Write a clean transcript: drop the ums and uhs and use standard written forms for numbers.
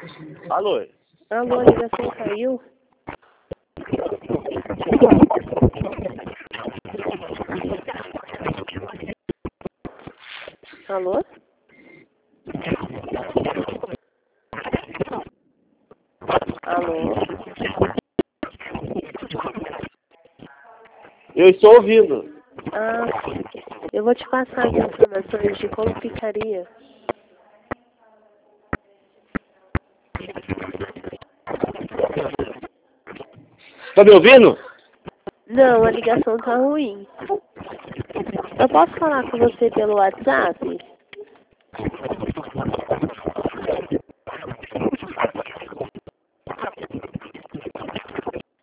Alô? Alô, a ligação caiu? Alô? Alô? Eu estou ouvindo. Ah, eu vou te passar as informações de como ficaria. Tá me ouvindo? Não, a ligação tá ruim. Eu posso falar com você pelo WhatsApp?